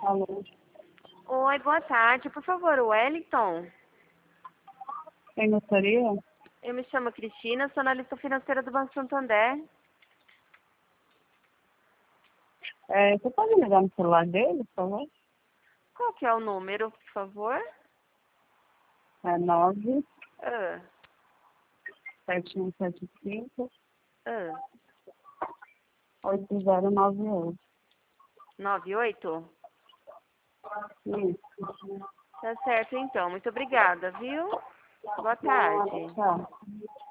Alô? Oi, boa tarde. Por favor, o Wellington. Quem gostaria? Eu me chamo Cristina, sou analista financeira do Banco Santander. Você pode ligar no celular dele, por favor? Qual que é o número, por favor? É 9 Ah, 7175 ah. 8098. 98? Isso. Tá certo, então. Muito obrigada, viu? Boa tarde. Tchau.